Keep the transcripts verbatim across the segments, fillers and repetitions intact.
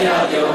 رادیو.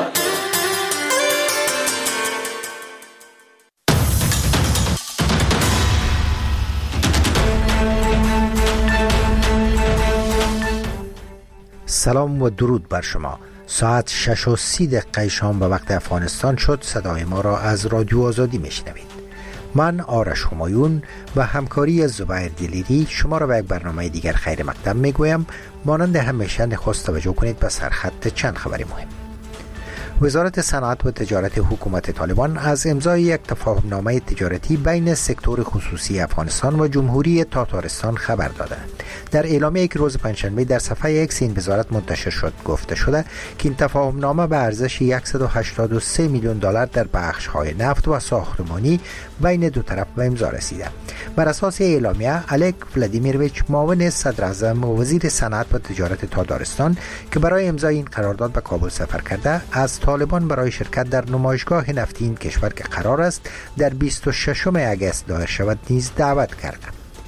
سلام و درود بر شما. ساعت شش و سی دقیقه شام به وقت افغانستان شد. صدای ما را از رادیو آزادی میشنوید. من آرش همایون و همکاری زبیر دلیری شما را به یک برنامه دیگر خیر مقدم میگویم. مانند همیشه نخست توجه کنید به سرخط چند خبر مهم. وزارت صنعت و تجارت حکومت طالبان از امضای یک تفاهمنامه تجارتی بین سکتور خصوصی افغانستان و جمهوری تاتارستان خبر دادند. در اعلامیه‌ای که روز پنجشنبه در صفحه ایکس این وزارت منتشر شد گفته شده که این تفاهمنامه به ارزش صد و هشتاد و سه میلیون دلار در بخش‌های نفت و ساختمانی بین دو طرف به امضا رسیده. بر اساس اعلامیه الک ولادیمیرویچ معاون صدر اعظم و وزیر صنعت و تجارت تاتارستان که برای امضای این قرارداد به کابل سفر کرده از طالبان برای شرکت در نمایشگاه نفتی این کشور که قرار است در بیست و ششم اگست دایر شود نیز دعوت کرده.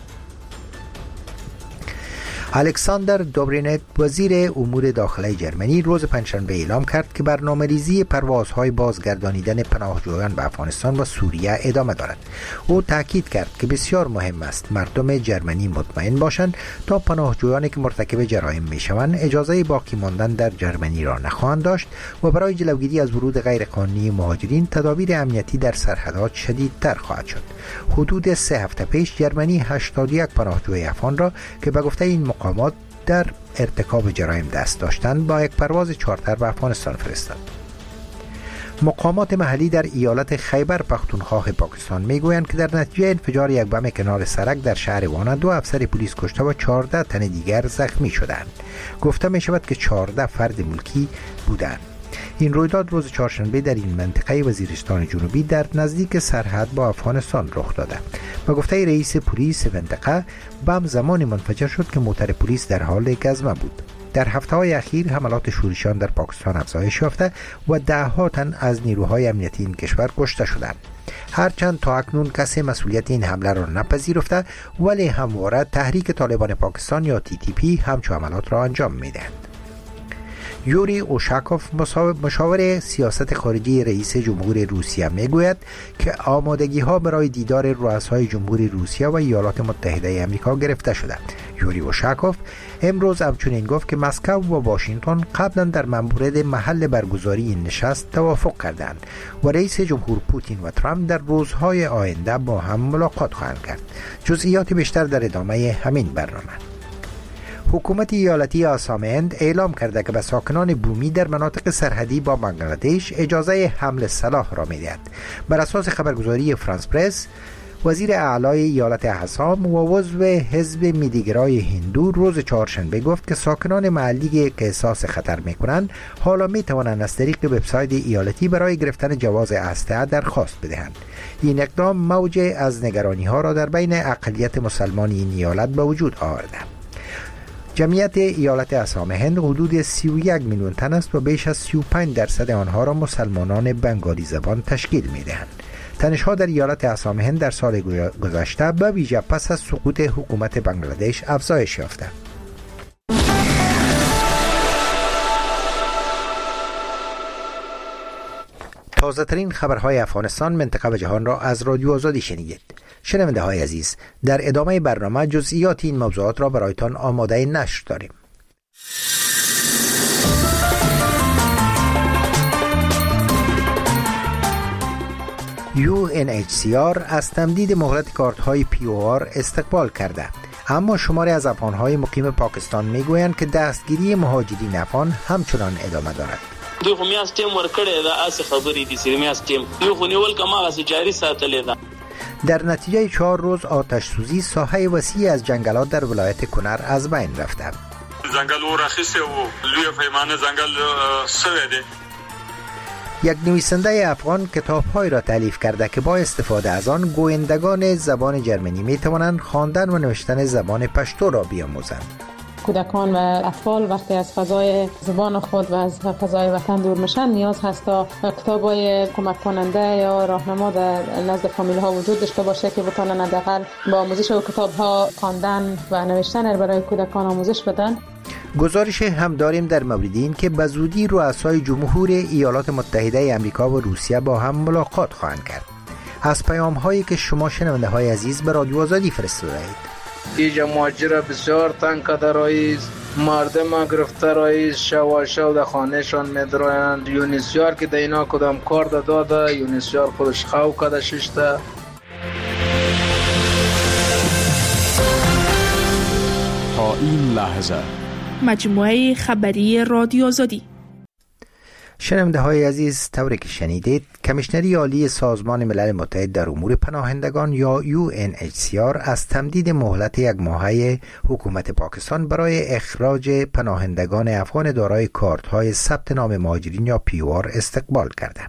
الکساندر دوبرینت وزیر امور داخلی جرمنی روز پنجشنبه اعلام کرد که برنامه‌ریزی پروازهای بازگردانیدن پناهجویان به افغانستان و سوریه ادامه دارد. او تاکید کرد که بسیار مهم است مردم جرمنی مطمئن باشند تا پناهجویانی که مرتکب جرایم میشوند اجازه باقی ماندن در جرمنی را نخواهند داشت و برای جلوگیری از ورود غیرقانونی مهاجرین تدابیر امنیتی در سرحدات شدیدتر خواهد شد. حدود سه هفته پیش جرمنی هشتاد و یک پناهجوی افغان را که به گفته این مقامات در ارتکاب جرایم دست داشتند با یک پرواز چارتر به افغانستان فرستاد. مقامات محلی در ایالت خیبر پختونخوا پاکستان میگویند که در نتیجه انفجار یک بم کنار سرک در شهر وانه دو افسر پلیس کشته و چهارده تن دیگر زخمی شدند. گفته می شود که چهارده فرد ملکی بودند. این رویداد روز چهارشنبه در این منطقه وزیرستان جنوبی در نزدیک سرحد با افغانستان رخ داده. به گفته رئیس پلیس منطقه بم زمانی منفجر شد که موتر پلیس در حال گزمه بود. در هفته‌های اخیر حملات شورشیان در پاکستان افزایش یافته و ده ها تن از نیروهای امنیتی این کشور کشته شدند. هرچند تا اکنون کسی مسئولیت این حمله را نپذیرفته ولی همواره تحریک طالبان پاکستان یا تی تی پی همچون حملات را انجام می‌دهد. یوری اوشاکوف مشاور سیاست خارجی رئیس جمهور روسیه میگوید که آمادگی ها برای دیدار رؤسای جمهوری روسیه و ایالات متحده آمریکا گرفته شده. یوری اوشاکوف امروز همچنین گفت که مسکو و واشنگتن قبلا در مورد محل برگزاری این نشست توافق کردند و رئیس جمهور پوتین و ترامپ در روزهای آینده با هم ملاقات خواهند کرد. جزئیات بیشتر در ادامه همین برنامه. حکومت ایالتی آسام هند اعلام کرده که به ساکنان بومی در مناطق سرحدی با بنگلادش اجازه حمل سلاح را می‌دهد. بر اساس خبرگزاری فرانس پرس، وزیر اعلای ایالت آسام و عضو حزب میلیگرای هندو روز چهارشنبه گفت که ساکنان محلی که احساس خطر می‌کنند حالا می‌توانند از طریق وبسایت ایالتی برای گرفتن جواز اسلحه درخواست بدهند. این اقدام موج از نگرانی‌ها را در بین اقلیت مسلمان این ایالت به وجود آورده. جمعیت ایالت آسام هند حدود سی و یک میلیون تن است و بیش از سی و پنج درصد آنها را مسلمانان بنگالی زبان تشکیل می‌دهند. تنش‌ها در ایالت آسام هند در سال گذشته به ویژه پس از سقوط حکومت بنگلادش افزایش یافته. تازه‌ترین خبرهای افغانستان، منطقه و جهان را از رادیو آزادی شنیدید. شنونده های عزیز، در ادامه برنامه جزئیات این موضوعات را برایتان آماده نشر داریم. یو ان اچ سی آر از تمدید مهلت کارت‌های پی او آر استقبال کرده، اما شماری از افغان‌های مقیم پاکستان می‌گویند که دستگیری مهاجرین افغان همچنان ادامه دارد. دوی خو میاس ټیم ورکړی دا اس خبرې دي چې میاس ټیم دوی خو نیول کما غسی جاری ساتلې ده. در نتیجه چهار روز آتش سوزی ساحه وسیعی از جنگلات در ولایت کنر از بین رفته. جنگل ورخیسه و لوی پیمانه جنگل سویده. یک نویسنده افغان کتاب‌های را تالیف کرده که با استفاده از آن گویندگان زبان جرمنی می‌توانند خواندن و نوشتن زبان پشتو را بیاموزند. کودکان و اطفال وقتی از فضای زبان خود و از فضای وطن دور میشن نیاز هست تا کتابای کمک کننده یا راهنما در نزد فامیل ها وجود داشته باشه که بتونن حداقل با آموزش و کتاب ها خواندن و نوشتن برای کودکان آموزش بدن. گزارش هم داریم در مورد این که به زودی رؤسای جمهور ایالات متحده آمریکا و روسیه با هم ملاقات خواهند کرد. از پیام هایی که شما شنونده های عزیز به رادیو آزادی فرستاده اید. اینجا ماجرا بسیار تنگ کرده رئیس، مردم گرفته رئیس، شوا شو در خانهشان میدرویند. یونیسیار که در اینا کدام کار داده، یونیسیار خودش خواو کده ششته. تا این لحظه مجموعه خبری رادیو آزادی. شنونده های عزیز، طوری که شنیدید، کمیشنری عالی سازمان ملل متحد در امور پناهندگان یا یو ان اچ سی آر از تمدید مهلت یک ماهه حکومت پاکستان برای اخراج پناهندگان افغان دارای کارت‌های ثبت نام مهاجرین یا پی او آر استقبال کردند.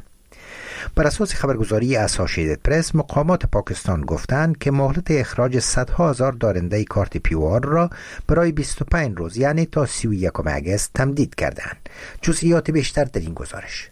بر اساس خبرگزاری اسوسییتد پرس، مقامات پاکستان گفتند که مهلت اخراج صدها هزار دارنده کارت پی او آر را برای بیست و پنج روز یعنی تا سی و یکم اگست تمدید کردند. جزئیات بیشتر در این گزارش.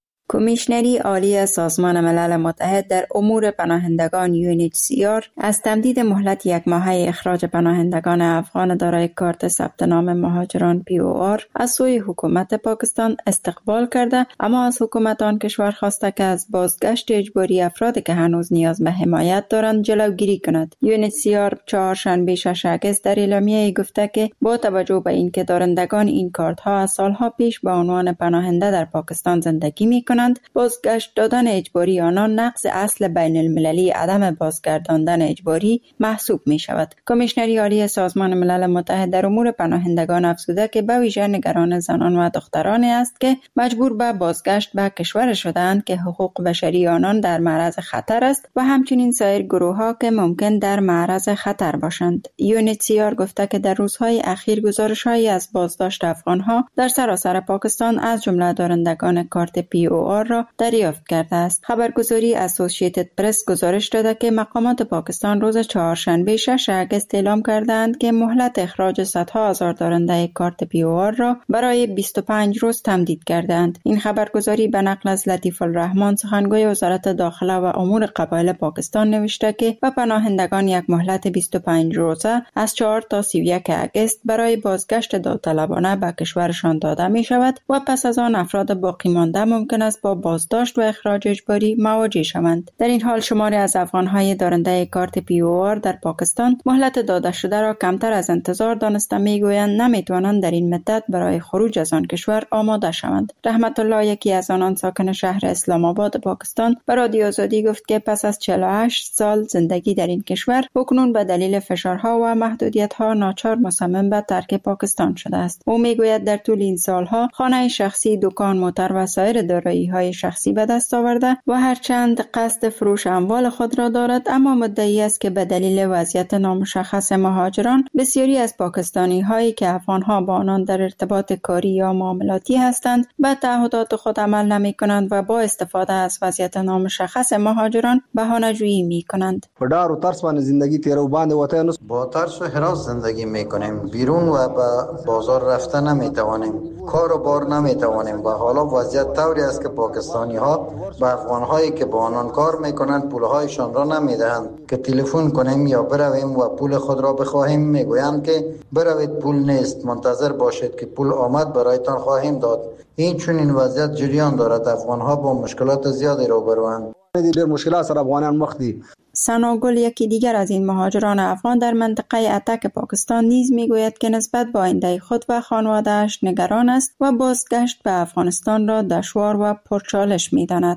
کمیشنری عالی سازمان ملل متحد در امور پناهندگان یو ان اچ سی آر از تمدید مهلت یک ماهه اخراج پناهندگان افغان دارای کارت ثبت نام مهاجران پی او آر از سوی حکومت پاکستان استقبال کرده، اما از حکومت آن کشور خواسته که از بازگشت اجباری افرادی که هنوز نیاز به حمایت دارند جلوگیری کند. یو ان اچ سی آر چهارشنبه شش اگست در اعلامیه گفته که با توجه به اینکه دارندگان این کارت ها از سالها پیش به عنوان پناهنده در پاکستان زندگی می‌کنند، بازگشت دادن اجباری آنان نقض اصل بین المللی عدم بازگرداندن اجباری محسوب می شود. کمیشنری عالی سازمان ملل متحد در امور پناهندگان افزوده که به ویژه نگران زنان و دخترانی است که مجبور به بازگشت به کشور شدند که حقوق بشری آنان در معرض خطر است و همچنین سایر گروه ها که ممکن در معرض خطر باشند. یو ان اچ سی آر گفته که در روزهای اخیر گزارش‌هایی از بازداشت افغان‌ها در سراسر پاکستان از جمله دارندگان کارت پی او آر را دریافت کرده است. خبرگزاری اسوسییتد پرس گزارش داده که مقامات پاکستان روز چهارشنبه شش اگست اعلام کردند که مهلت اخراج صدها هزار دارنده کارت پی او آر را برای بیست و پنج روز تمدید کردند. این خبرگزاری به نقل از لطیف الرحمن سخنگوی وزارت داخله و امور قبایل پاکستان نوشته که به پناهندگان یک مهلت بیست و پنج روزه از چهار تا سی و یک اگست برای بازگشت داوطلبانه به کشورشان داده می شود و پس از آن افراد باقی مانده ممکن است با بازداشت و اخراج اجباری مواجه شوند. در این حال شماری از افغان‌های دارنده کارت پی او آر در پاکستان مهلت داده شده را کمتر از انتظار دانسته میگویند نمیتوانند در این مدت برای خروج از آن کشور آماده شوند. رحمت الله، یکی از آنان ساکن شهر اسلام آباد پاکستان، به رادیو آزادی گفت که پس از چهل و هشت سال زندگی در این کشور اکنون به دلیل فشارها و محدودیت‌ها ناچار مصمم به ترک پاکستان شده است. او میگوید در طول این سالها خانه شخصی، دکان، موتر و سایر دارایی‌های شخصی به دست آورده و هرچند قصد فروش اموال خود را دارد، اما مدعی است که به دلیل وضعیت نامشخص مهاجران بسیاری از پاکستانی هایی که افغانها با آنان در ارتباط کاری یا معاملاتی هستند به تعهدات خود عمل نمی کنند و با استفاده از وضعیت نامشخص مهاجران بهانه جویی می کنند. با ډار و ترس باندې زندگی تیرو باندې وته نو با ترس و هراس زندگی می کنیم، بیرون و به بازار رفتن نمی توانیم، کار و بار نمی توانیم و حالا وضعیت طوری است که پاکستانی ها به افغان هایی که با آنان کار میکنند پول هایشان را نمیدهند که تلفن کنیم یا برویم و پول خود را بخواهیم میگویند که بروید پول نیست، منتظر باشید که پول آمد برایتان خواهیم داد. این چون این وضعیت جریان دارد، افغان ها با مشکلات زیادی روبروند. ډېر مشکلات سره افغانان مخ دي. ثنا گل، یکی دیگر از این مهاجران افغان در منطقه اتک پاکستان، نیز میگوید که نسبت به آینده خود و خانواده‌اش نگران است و بازگشت به افغانستان را دشوار و پرچالش می‌داند.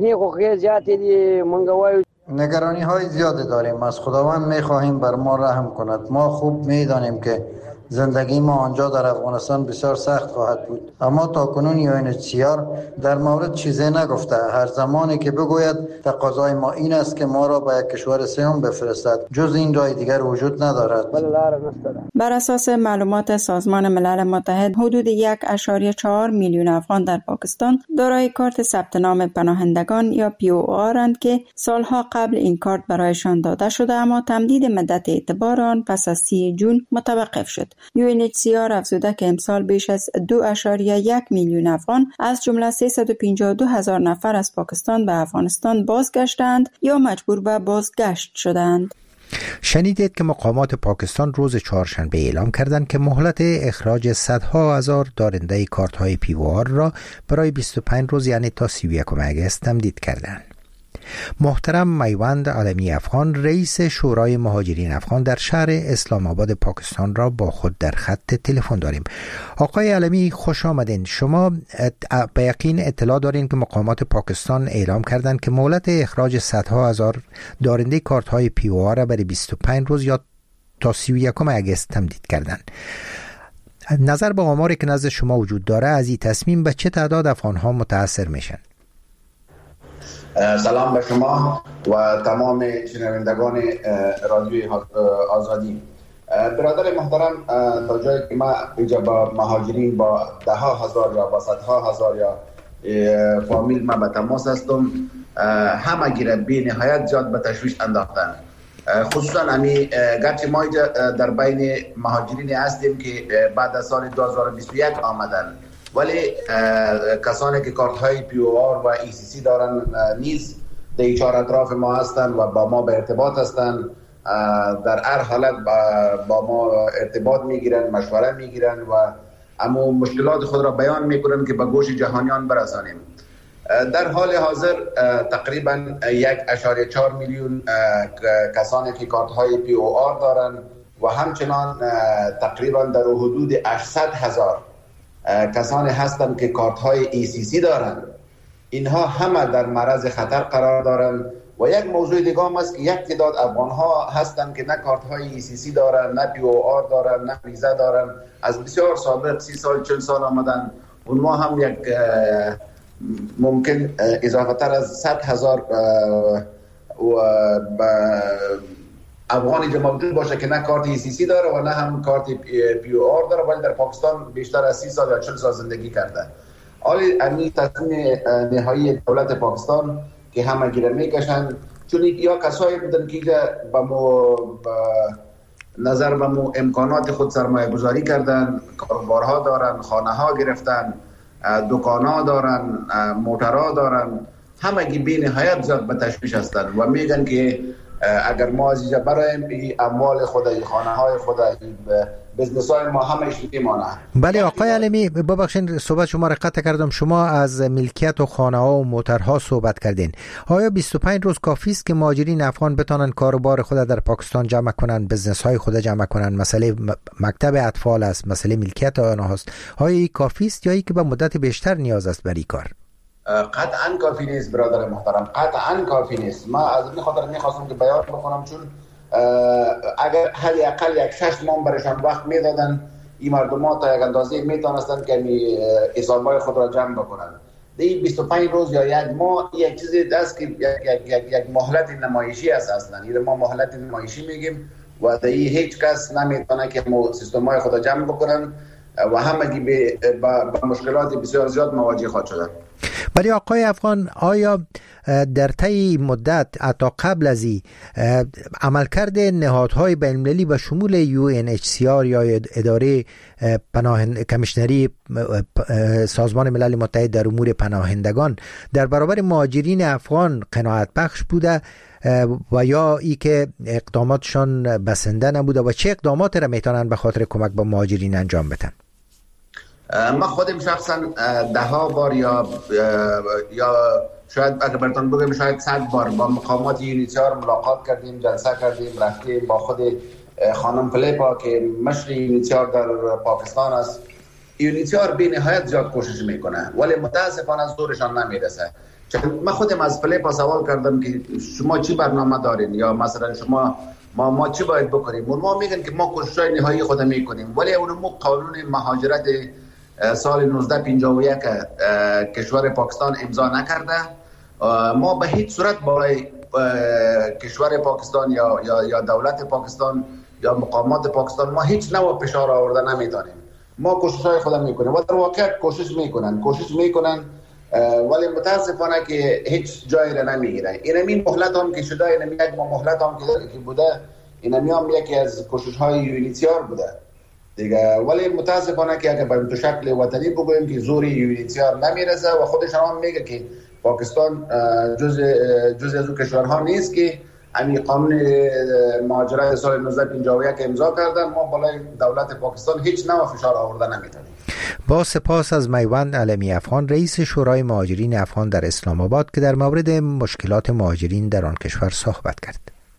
نگرانی های زیادی داریم، از خداوند می‌خواهیم بر ما رحم کند. ما خوب می‌دانیم که زندگی ما آنجا در افغانستان بسیار سخت خواهد بود، اما تا کنون یو ان اچ سی آر در مورد چیزی نگفته. هر زمانی که بگوید تقاضای ما این است که ما را به یک کشور سوم بفرستد، جز این راه دیگر وجود ندارد. بر اساس معلومات سازمان ملل متحد، حدود یک و چهار میلیون افغان در پاکستان دارای کارت ثبت نام پناهندگان یا پی او آرند که سالها قبل این کارت برایشان داده شده، اما تمدید مدت اعتبار آن پس از سی جون متوقف شد. یو ان اچ سی آر افزوده که امسال بیش از دو اشاریه یک میلیون افغان از جمله سیصد و پنجاه و دو هزار نفر از پاکستان به افغانستان بازگشتند یا مجبور به بازگشت شدند. شنیدید که مقامات پاکستان روز چهارشنبه اعلام کردند که مهلت اخراج صدها هزار دارنده کارت های پی او آر را برای بیست و پنج روز یعنی تا سی و یکم اگست تمدید کردند. محترم میوند عالمی افغان رئیس شورای مهاجرین افغان در شهر اسلام آباد پاکستان را با خود در خط تلفن داریم. آقای عالمی خوش آمدین. شما به یقین اطلاع دارین که مقامات پاکستان اعلام کردند که مهلت اخراج صدها هزار دارنده کارت های پی او آر را برای بیست و پنج روز یا تا سی و یکم اگست تمدید کردند. نظر به آماری که نزد شما وجود داره از این تصمیم به چه تعداد افغان ها متاثر میشن؟ سلام به شما و تمام شنوندگان رادیوی آزادی. برادر محترم، تا جایی که ما اینجا با مهاجرین با ده ها هزار یا با صدها هزار یا فامیل ما به تماس هستم، همه گیره بی نهایت زیاد به تشویش انداختن. خصوصا امی گرچه ما اینجا در بین مهاجرین هستیم که بعد از سال دو هزار و بیست و یک آمدن، ولی کسانی که کارت های پی او آر و ای سی سی دارن نیز در چهار اطراف ما هستن و با ما به ارتباط هستن. در هر حالت با ما ارتباط میگیرن، مشوره میگیرن و اما مشکلات خود را بیان میکنن که به گوش جهانیان برسانیم. در حال حاضر تقریبا یک اشاره چهار میلیون کسانی که کارت های پی او آر دارن و همچنان تقریبا در حدود هشتصد هزار کسانی هستند که کارت های ای سی سی دارند. اینها همه در معرض خطر قرار دارند و یک موضوع دیگه هم است که یک تعداد افغان ها هستند که نه کارت های ای سی سی دارند، نه پی او آر دارند، نه ویزا دارند. از بسیار سابق سی سال چل سال آمدن. اونها هم یک ممکن اضافه تر از صد هزار افغانی که موجود باشه که نه کارت ای سی سی داره و نه هم کارت پی او آر داره، ولی در پاکستان بیشتر از سی سال یا چل سال زندگی کرده. حالی امی تصمیم نهایی دولت پاکستان که همه گیره میکشن، چون یا کسایی بودن که با مو نظر به مو امکانات خود سرمایه گذاری کردن، کاروبارها دارن، خانه ها گرفتن، دکان ها دارن، موترها دارن، همه گی بی نهایت زیاد به تشویش هستن و میگن که اگر ما از اینجا برایم اموال خود، خانه های خود، بزنس های ما همه میمانه. بله آقای عالمی، ببخشید صحبت شما را قطع کردم. شما از ملکیت و خانه ها و موترها صحبت کردین. آیا بیست و پنج روز کافی است که مهاجرین افغان بتونن کاروبار خود در پاکستان جمع کنن، بزنس های خود جمع کنن؟ مسئله مکتب اطفال است، مسئله ملکیت آنها است. آیا این کافی است یا ای که به مدت بیشتر نیاز است برای کار؟ قطعا کافی نیست برادر محترم، قطعا کافی نیست. ما از این خاطر میخواستم که بیان بکنم، چون اگر حدی اقل یک شش ماه برشان وقت میدادن، این مردم تا یک اندازه میتونستن که حسابهای خود را جمع بکنن. دی بیست و پنج روز یا یک ماه یک چیزی دست که یک یک یک مهلت نمایشی است. اصلا این ما مهلت نمایشی میگیم و دی هیچ کس نمیتونه که مو سیستم‌های خود را جمع بکنن و همگی به با مشکلات بسیار زیاد مواجه خواهد شدن. ولی آقای افغان، آیا در طی مدت حتی قبل از این عملکرد نهادهای بین‌المللی به شمول یو ان اچ سی آر یا اداره پناهند کمیشنری سازمان ملل متحد در امور پناهندگان در برابر مهاجرین افغان قناعت بخش بوده و یا ای که اقداماتشان بسنده نبوده و چه اقدامات را میتونن به خاطر کمک به مهاجرین انجام بدن؟ ما خودم شخصا ده ها بار یا یا شاید اگر براتون بگم شاید صد بار با مقامات یونیسیار ملاقات کردیم، جلسه کردیم، رفتیم با خود خانم فلیپا که مشر یونیسیار در پاکستان است. یونیسیار بی نهایت زیاد کوشش میکنه ولی متاسفانه زورشان نمیرسه. من خودم از فلیپا سوال کردم که شما چی برنامه دارین یا مثلا شما ما ما چی باید بکنیم؟ ما میگن که ما کوشش‌های نهایی خود میکنیم ولی اون ما قانون مهاجرت سال نوزده پنجاه و یک کشور پاکستان امضا نکرده. ما به هیچ صورت برای کشور پاکستان یا یا یا دولت پاکستان یا مقامات پاکستان ما هیچ نوع فشار آورده نمیتونیم. ما کوشش‌های خود میکنیم و در واقع کوشش میکنن کوشش میکنن ولی متاسفانه که هیچ جایی را نمیگیرن. این مهلت هم که شده، این یک مهلت هم که بوده، این هم یکی از کوشش‌های یونیسیار بوده دیگه. ولی متاسفانه که اگه به شکل وطنی بگوییم که زوری یونیسیار نمیرسه و خودش هم میگه که پاکستان جز جز از اون کشورها نیست که همین قانون مهاجرت سال نوزده پنجاه و یک امضا کردن. ما بالای دولت پاکستان هیچ نوع فشار آورده نمیتونیم. با سپاس از میوند علمی افغان، رئیس شورای مهاجرین افغان در اسلام آباد که در مورد مشکلات مهاجرین در آن کشور صحبت کرد.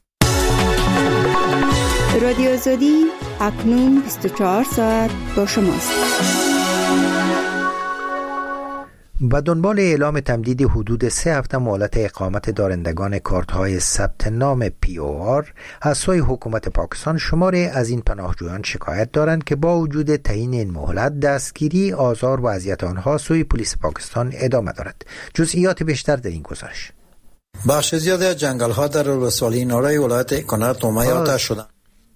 رادیو آزادی اکنون بیست و چهار ساعت با شماست. با دنبال اعلام تمدید حدود سه هفته مهلت اقامت دارندگان کارت‌های ثبت نام پی او آر از سوی حکومت پاکستان، شماری از این پناهجویان شکایت دارند که با وجود تعیین این مهلت، دستگیری، آزار و اذیت آنها سوی پلیس پاکستان ادامه دارد. جزئیات بیشتر در این گزارش. بخش زیادی از جنگل‌ها در ولسوالی نارای ولایت کنر تومه آتش شدند.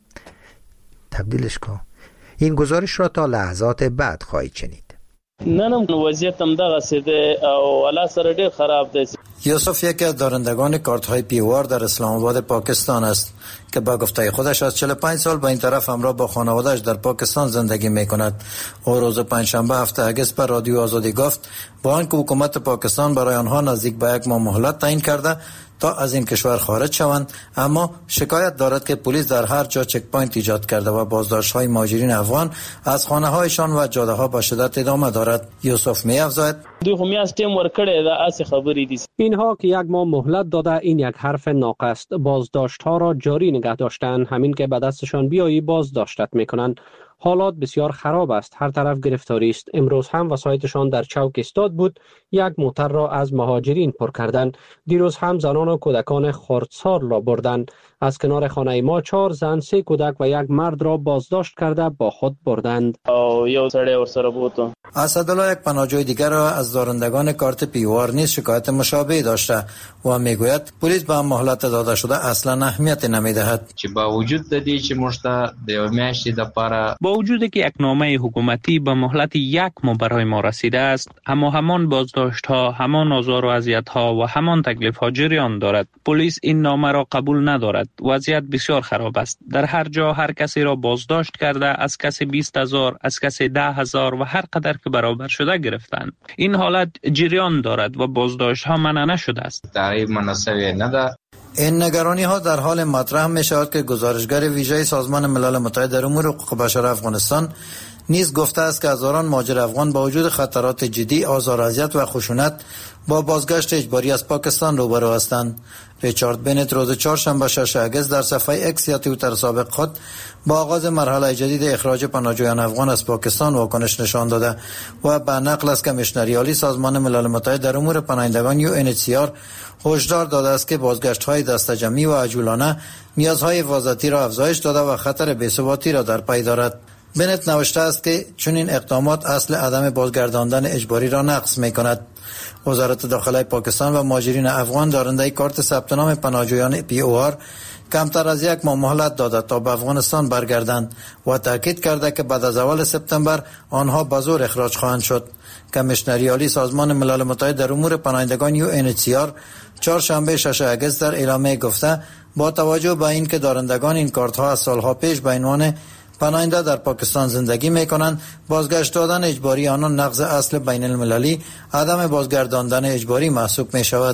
تبدیلش کن. این گزارش را تا لحظات بعد خواهید شنید. نه نه وضعیت هم دغه ده او الله سره ډیر خراب ده. یوسف یکی از دارندگان کارت های پی او آر در اسلام آباد پاکستان است که با گفته خودش از چهل و پنج سال به این طرف همراه با خانواده‌اش در پاکستان زندگی می‌کند. او روز پنجشنبه هفته اگست بر رادیو آزادی گفت با آنکه حکومت پاکستان برای آنها نزدیک به یک ماه مهلت تعیین کرده تا از این کشور خارج شوند، اما شکایت دارد که پلیس در هر جا چک پوینت ایجاد کرده و بازداشت‌های مهاجرین افغان از خانه‌هایشان و جاده‌ها با شدت ادامه دارد. یوسف می‌افزاید دوی خو میاس ټیم ورکړی دا اسی خبرې دي. اینها که یک ماه مهلت داده این یک حرف ناقص است. بازداشت‌ها را جاری نگه داشتن، همین که به دستشان بیایی بازداشتت می‌کنند. حالات بسیار خراب است، هر طرف گرفتاری است. امروز هم وسایتشان در چوک استاد بود، یک موتر را از مهاجرین پر کردند. دیروز هم زنان و کودکان خردسال را بردند. از کنار خانه ما چهار زن، سه کودک و یک مرد را بازداشت کرده با خود بردند. او یو سړی ورسره بوته. اسدالله یک پناهجوی دیگر را از دارندگان کارت پی او آر نیز شکایت مشابه داشته و میگوید پلیس به مهلت داده شده اصلا اهمیت نمیدهد. چې با وجود د دې چې موږ ته د یو میاشتې لپاره با وجود که یک نامه حکومتی به مهلت یک ماه برای ما رسیده است، اما همان بازداشت ها، همان آزار و اذیت ها و همان تکلیف ها جریان دارد. پلیس این نامه را قبول ندارد. وضعیت بسیار خراب است. در هر جا هر کسی را بازداشت کرده، از کسی بیست هزار، از کسی ده هزار و هر قدر که برابر شده گرفتند. این حالت جریان دارد و بازداشت ها منع نشده است. تعریف مناسب نده. این نگرانی ها در حال مطرح می شود که گزارشگر ویژه سازمان ملل متحد در امور حقوق بشر افغانستان نیز گفته است که هزاران مهاجر افغان با وجود خطرات جدی، آزار و اذیت و خشونت با بازگشت اجباری از پاکستان روبرو هستند. ریچارد بنت روز چهارشنبه شش اگست در صفحه اکس یا توییتر سابق خود با آغاز مرحله جدید اخراج پناهجویان افغان از پاکستان واکنش نشان داده و به نقل از کمیشنر عالی سازمان ملل متحد در امور پناهندگان یو ان اچ سی آر هشدار داده است که بازگشت‌های دسته‌جمعی و عجولانه نیازهای حفاظتی را افزایش داده و خطر بی‌ثباتی را در پی دارد. بنت نوشته است که چون این اقدامات اصل عدم بازگرداندن اجباری را نقض می‌کند. وزارت داخله پاکستان و مهاجرین افغان دارنده کارت ثبت نام پناهجویان پی او آر کمتر از یک ماه مهلت داده تا به افغانستان برگردند و تاکید کرده که بعد از اول سپتامبر آنها به زور اخراج خواهند شد. کمیشنر عالی سازمان ملل متحد در امور پناهندگان یو ان اچ سی آر چهارشنبه شش اگست در اعلامیه گفته با توجه به اینکه دارندگان این کارت ها از سالها پیش به عنوان پناهنده در پاکستان زندگی میکنند، بازگشت دادن اجباری آنان نقض اصل بین المللی عدم بازگرداندن اجباری محسوب می شود.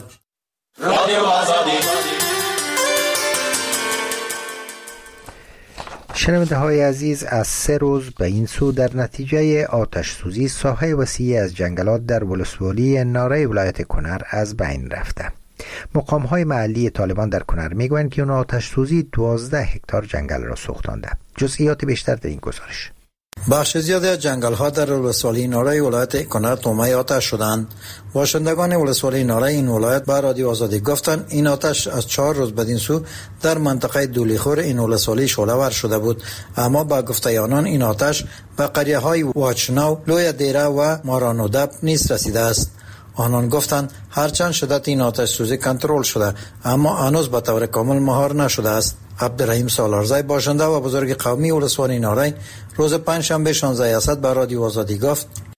شنونده های عزیز، از سه روز به این سو در نتیجه آتش سوزی ساحه وسیعی از جنگلات در ولسوالی نارای ولایت کنر از بین رفته. مقام های محلی طالبان در کنر میگویند که اون آتش سوزی دوازده هکتار جنگل را سوختانده. جزئیات بیشتر در این گزارش. بخش زیادی از جنگل ها در ولسوالی نارای ولایت کنر تومه آتش شدند. باشندگان ولسوالی نارای این ولایت به رادیو آزادی گفتند این آتش از چهار روز بدین سو در منطقه دولیخور این ولسوالی شعله‌ور شده بود، اما با گفته آنان این آتش به قریه های واچناو، لوی دیره و مارانودب نیز رسیده است. آنان گفتند هرچند شدت این آتش سوزی کنترل شده، اما هنوز به طور کامل مهار نشده است. عبدالرحیم سالارزی باشنده و بزرگ قومی ولسوالی نارای روز پنجشنبه شانزده اسد به رادیو آزادی گفت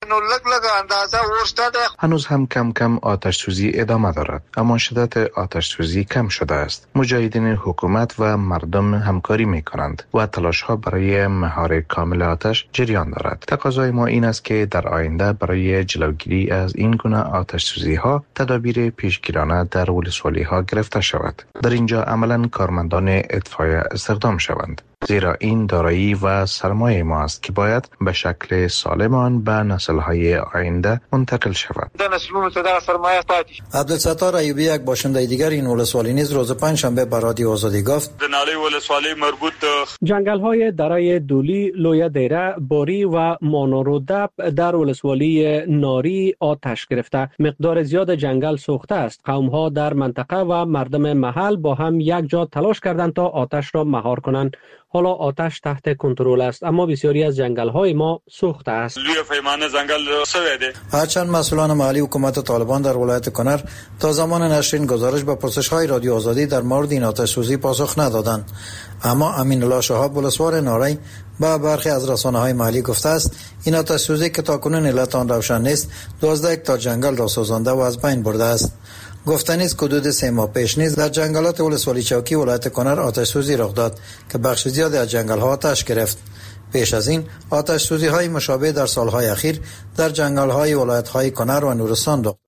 نو لگ لگ اندازه ورشده. هنوز هم کم کم آتش سوزی ادامه دارد، اما شدت آتش سوزی کم شده است. مجاهدین حکومت و مردم همکاری می کنند و تلاش ها برای مهار کامل آتش جریان دارد. تقاضای ما این است که در آینده برای جلوگیری از این گونه آتش سوزی ها تدابیر پیشگیرانه در ولسوالی ها گرفته شود. در اینجا عملا کارمندان اطفایه استخدام شوند، زیرا این دارایی و سرمایه ما است که باید به شکل سالم آن به نسل‌های آینده منتقل شود. عبدالستار ایوبی، یک باشنده دیگر این ولسوالی نیز روز پنجشنبه به رادیو آزادی گفت ناله ولسوالی مربوط جنگل‌های درای دولی، لویه دیره، باری و مانورودب در ولسوالی ناری آتش گرفته. مقدار زیاد جنگل سوخته است. قوم‌ها در منطقه و مردم محل با هم یک جا تلاش کردند تا آتش را مهار کنند. حالا آتش تحت کنترل است، اما بسیاری از جنگل‌های ما سوخته است. لوی پیمانه جنگل سویده. هرچند مسئولان محلی حکومت طالبان در ولایت کنر تا زمان نشر این گزارش به پرسش‌های رادیو آزادی در مورد این آتش سوزی پاسخ ندادند، اما امین الله شهاب ولسوار ناری با برخی از رسانه‌های محلی گفته است این آتش سوزی که تاکنون علت آن روشن نیست، دوازده هکتار جنگل را سوزانده و از بین برده است. گفتنی است که حدود سه ماه پیش نیز در جنگلات ولسوالی چوکی ولایت کنر آتش سوزی رخ داد که بخش زیادی از جنگل‌ها آتش گرفت. پیش از این آتش سوزی‌های مشابه در سال‌های اخیر در جنگل‌های ولایت‌های کنر و نورستان رخ.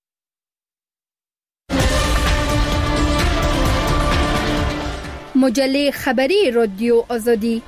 مجله خبری رادیو آزادی.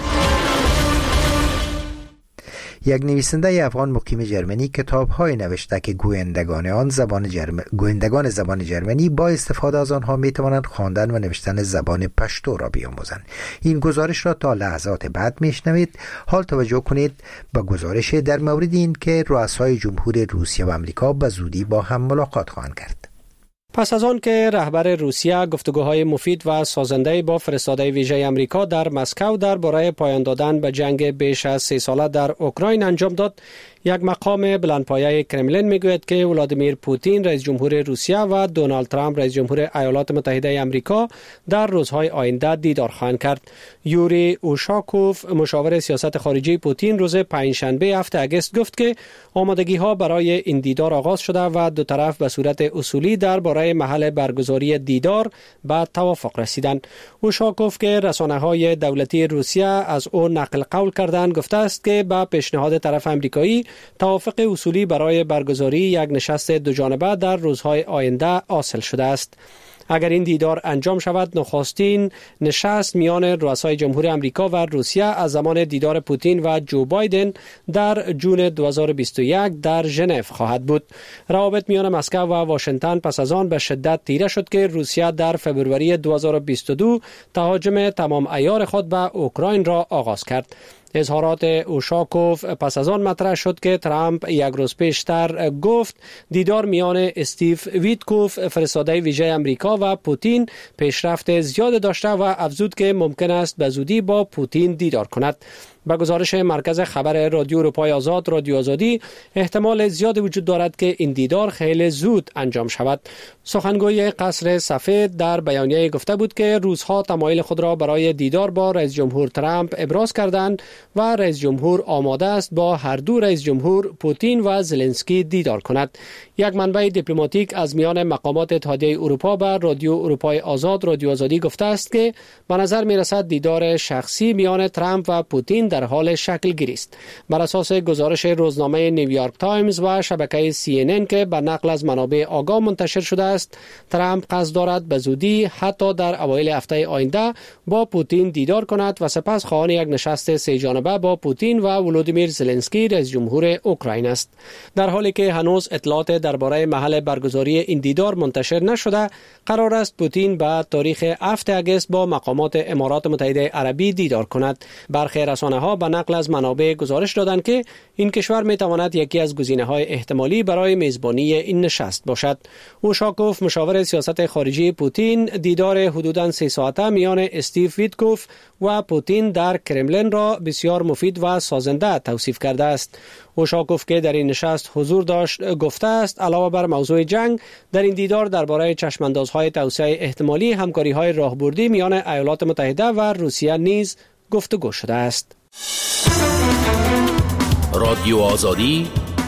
یک نویسنده افغان مقیم جرمنی کتاب‌های نوشته که گویندگان آن زبان جرم... گویندگان زبان جرمنی با استفاده از آنها می‌توانند خواندن و نوشتن زبان پشتو را بیاموزند. این گزارش را تا لحظات بعد میشنوید. حال توجه کنید به گزارش در مورد این که رؤسای جمهور روسیه و آمریکا به زودی با هم ملاقات خواهند کرد. پس از آن که رهبر روسیه گفتگوهای مفید و سازنده با فرستاده ویژه آمریکا در مسکو درباره پایان دادن به جنگ بیش از سه ساله در اوکراین انجام داد، یک مقام بلندپایه کرملین میگوید که ولادیمیر پوتین رئیس جمهور روسیه و دونالد ترامپ رئیس جمهور ایالات متحده آمریکا در روزهای آینده دیدار خواهند کرد. یوری اوشاکوف مشاور سیاست خارجی پوتین روز پنجشنبه هفت اگست گفت که آمادگی ها برای این دیدار آغاز شده و دو طرف به صورت اصولی درباره محل برگزاری دیدار به توافق رسیدند. اوشاکوف که رسانه‌های دولتی روسیه از او نقل قول کردند گفته است که با پیشنهاد طرف آمریکایی توافق اصولی برای برگزاری یک نشست دوجانبه در روزهای آینده حاصل شده است. اگر این دیدار انجام شود، نخستین نشست میان رؤسای جمهور آمریکا و روسیه از زمان دیدار پوتین و جو بایدن در جون دو هزار و بیست و یک در ژنو خواهد بود. روابط میان مسکو و واشنگتن پس از آن به شدت تیره شد که روسیه در فوریه دو هزار و بیست و دو تهاجم تمام عیار خود به اوکراین را آغاز کرد. اظهارات اوشاکوف پس از آن مطرح شد که ترامپ یک روز پیشتر گفت دیدار میان استیو ویتکوف فرستاده ویژه آمریکا و پوتین پیشرفت زیاد داشته و افزود که ممکن است به زودی با پوتین دیدار کند. با گزارش مرکز خبر رادیو اروپای آزاد رادیو آزادی، احتمال زیاد وجود دارد که این دیدار خیلی زود انجام شود. سخنگوی قصر سفید در بیانیه گفته بود که روس‌ها تمایل خود را برای دیدار با رئیس جمهور ترامپ ابراز کردند و رئیس جمهور آماده است با هر دو رئیس جمهور پوتین و زلنسکی دیدار کند. یک منبع دیپلماتیک از میان مقامات اتحادیه اروپا به رادیو اروپای آزاد رادیو آزادی گفته است که به نظر می‌رسد دیدار شخصی میان ترامپ و پوتین در حال شکل گیری است. بر اساس گزارش روزنامه نیویورک تایمز و شبکه سی ان ان که به نقل از منابع آگاه منتشر شده است، ترامپ قصد دارد به زودی حتی در اوایل هفته آینده با پوتین دیدار کند و سپس خواهان یک نشست سه جانبه با پوتین و ولودیمیر زلنسکی رئیس جمهور اوکراین است. در حالی که هنوز اطلاعات درباره محل برگزاری این دیدار منتشر نشده، قرار است پوتین به تاریخ هفت اگست با مقامات امارات متحده عربی دیدار کند. برخی رسانه‌ها به نقل از منابع گزارش دادند که این کشور می‌تواند یکی از گزینه‌های احتمالی برای میزبانی این نشست باشد. اوشاکوف مشاور سیاست خارجی پوتین دیدار حدوداً سه ساعته میان استیو ویتکوف و پوتین در کرملین را بسیار مفید و سازنده توصیف کرده است. اوشاکوف که در این نشست حضور داشت گفته است علاوه بر موضوع جنگ، در این دیدار درباره چشماندازهای توسعه احتمالی همکاری‌های راهبردی میان ایالات متحده و روسیه نیز گفتگو شده است. رادیو آزادی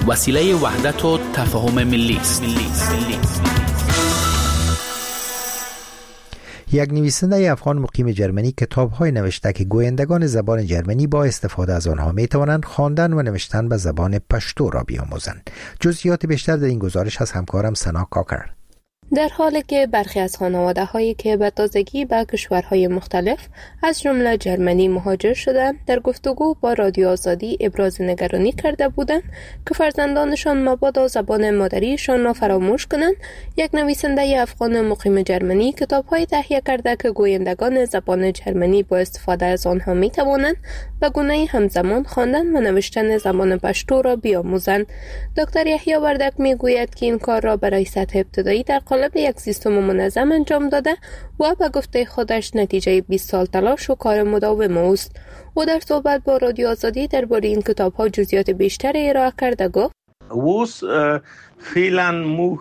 وسیله وحدت و تفاهم ملی است. یک نویسنده افغان مقیم جرمنی کتاب‌های نوشته که گویندگان زبان جرمنی با استفاده از آنها می‌توانند خواندن و نوشتن به زبان پشتو را بیاموزند. جزئیات بیشتر در این گزارش از همکارم سنا کاکر. در حالی که برخی از خانواده‌هایی که به تازگی به کشورهای مختلف از جمله جرمنی مهاجر شدند در گفتگو با رادیو آزادی ابراز نگرانی کرده بودند که فرزندانشان مبادا زبان مادریشان را فراموش کنند، یک نویسنده افغان مقیم جرمنی کتاب‌های تهیه کرده که گویندگان زبان جرمنی با استفاده از آنها می‌توانند به گونه‌ای همزمان خواندن و نوشتن زبان پشتو را بیاموزند. دکتر یحیی وردک می‌گوید که این کار را برای سطح ابتدایی در قالب یک سیستم منظم انجام داده و به گفته خودش نتیجه بیست سال تلاش و کار مداوم اوست. او در صحبت با رادیو آزادی درباره این کتاب‌ها جزئیات بیشتری ارائه کرده گفت: اوس فعلا مو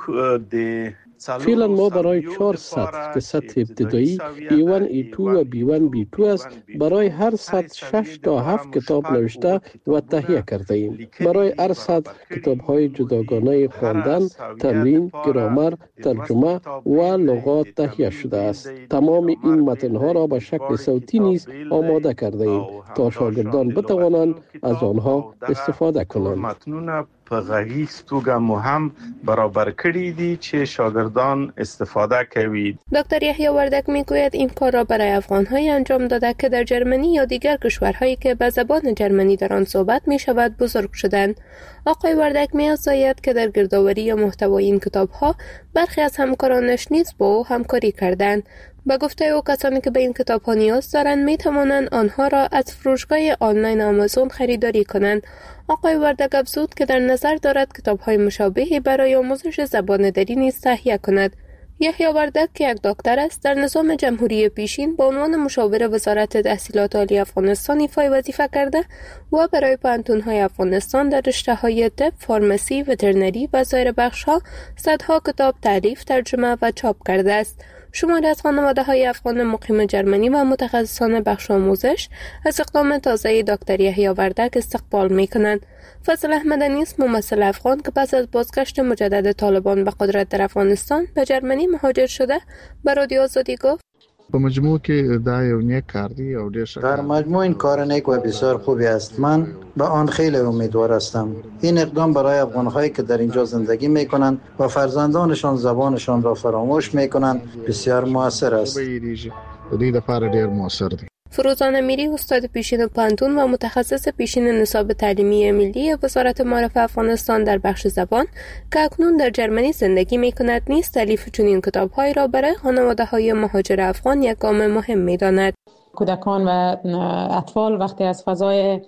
فعلا ما برای چهار سطح که سطح ابتدایی ای ون ای تو و بی ون بی تو است برای هر سطح شش تا هفت کتاب نوشته و تهیه کرده ایم. برای هر سطح کتاب های جداگانه خواندن، تمرین، گرامر، ترجمه و لغات تهیه شده است. تمام این متن ها را به شکل صوتی نیز آماده کرده ایم تا شاگردان بتوانند از آنها استفاده کنند. په غږیز توګه مو هم برابر کړی دي چې شاگردان استفاده کوي. دکتر یحیی وردک میگوید این کار را برای افغان‌های انجام داده که در جرمنی یا دیگر کشورهایی که به زبان جرمنی در آن صحبت می شود بزرگ شدند. آقای وردک می‌افزاید که در گردآوری یا محتوای این کتاب‌ها برخی از همکارانش نیز با او همکاری کردند. به گفته او کسانی که به این کتاب‌ها نیاز دارند می‌توانند آنها را از فروشگاه آنلاین آمازون خریداری کنند. آقای وردک افزود که در نظر دارد کتاب‌های مشابهی برای آموزش زبان دری نیز تهیه کند. یحیی وردک که یک دکتر است در نظام جمهوری پیشین با عنوان مشاور وزارت تحصیلات عالی افغانستان ایفای وظیفه کرده و برای پوهنتون‌های افغانستان در رشته‌های طب، فارمسی، وترنری و سایر بخش‌ها صدها کتاب تالیف، ترجمه و چاپ کرده است. شماری از خانواده‌های افغان مقیم جرمنی و متخصصان بخش آموزش از اقدام تازه دکتر یحیی وردک استقبال می‌کنند. فضل احمدی است ممثل افغان که پس از بازگشت مجدد طالبان به قدرت در افغانستان به جرمنی مهاجر شده به رادیو آزادی گفت: په مجموع کې دا یو نیک کار دی او ډیر ښه در مجموع این کار نیک و بسیار خوبی است. من به آن خیلی امیدوار هستم. این اقدام برای افغان‌هایی که در اینجا زندگی می‌کنند و فرزندانشان زبانشان را فراموش می‌کنند بسیار موثر است. د دې لپاره ډیر موثر دی. فروزان امیری استاد پیشین پوهنتون و متخصص پیشین نصاب تعلیمی ملی وزارت معارف افغانستان در بخش زبان که اکنون در جرمنی زندگی می‌کند نیز تالیف چنین کتاب‌هایی را برای خانواده‌های مهاجر افغان یک گام مهم می‌داند. کودکان و اطفال وقتی از فضای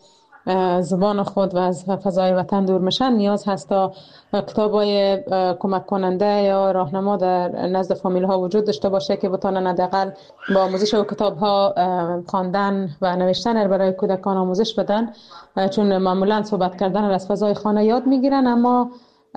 زبان خود و از فضای وطن دور میشن نیاز هست تا کتاب‌های کمک کننده یا راهنما در نزد فامیل ها وجود داشته باشه که بتونن حداقل با آموزش و کتاب‌ها خواندن و نوشتن برای کودکان آموزش بدن، چون معمولا صحبت کردن از فضای خانه یاد میگیرن اما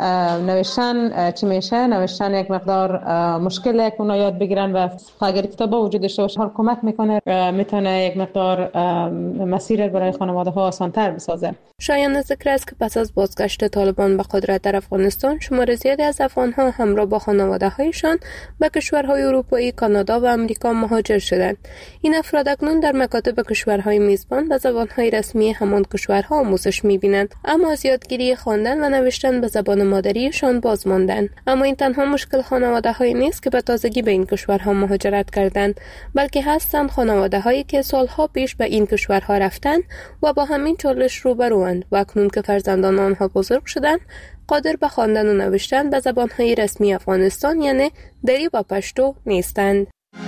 نوشتن چی میشه؟ نوشتن یک مقدار مشکله که اونا یاد بگیرن و اگر کتابا وجود داشته باشه حال کمک میکنه، میتونه یک مقدار مسیر برای خانواده ها آسان‌تر بسازه. شایان ذکر است که پس از بازگشت طالبان به قدرت در افغانستان شمار زیادی از افغان‌ها همراه با خانواده‌هایشان به کشورهای اروپایی، کانادا و آمریکا مهاجر شدند. این افراد اکنون در مکاتب کشورهای میزبان به زبان‌های رسمی همان کشورها آموزش می‌بینند، اما از یادگیری خواندن و نوشتن به زبان مادریشان باز ماندند. اما این تنها مشکل خانواده‌هایی نیست که به تازگی به این کشورها مهاجرت کردند، بلکه هستند خانواده‌هایی که سالها پیش به این کشورها رفتند و با همین چالش روبروند و اکنون که فرزندان آنها بزرگ شدند قادر به خواندن و نوشتن به زبان‌های رسمی افغانستان یعنی دری و پشتو نیستند.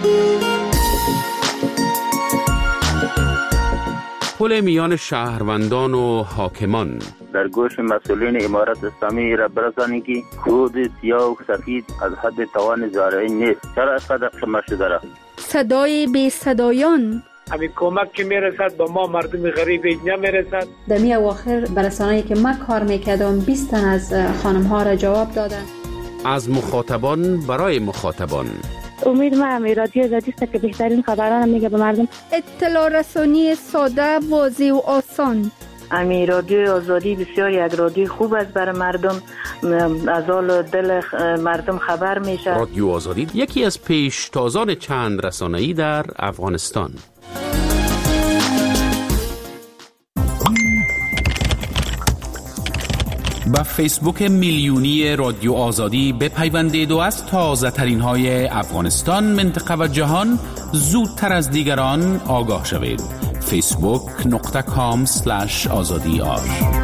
پل میان شهروندان و حاکمان در گوش مسئولین امارت اسلامی را برسانید که خود سیاه و سفید از حد توان زارعی نیست. چرا از قدر شما شده را؟ صدای بی صدایان همین کمک که میرسد به ما مردم غریب اینجا میرسد. در می اواخر برسانه‌ای که من کار میکردم بیست تن از خانم ها را جواب دادن. از مخاطبان برای مخاطبان. امید من رادیو آزادی است که بهترین خبران میگه به مردم. اطلاع رسانی ساده، واضح و آسان امی رادیو آزادی بسیار یک رادیو خوب است برای مردم، از حال دل مردم خبر میشه. رادیو آزادی یکی از پیشتازان چند رسانه‌ای در افغانستان. با فیسبوک میلیونی رادیو آزادی بپیوندید و از تازه ترین های افغانستان، منطقه و جهان زودتر از دیگران آگاه شوید. فیسبوک نقطه کام سلش آزادی آر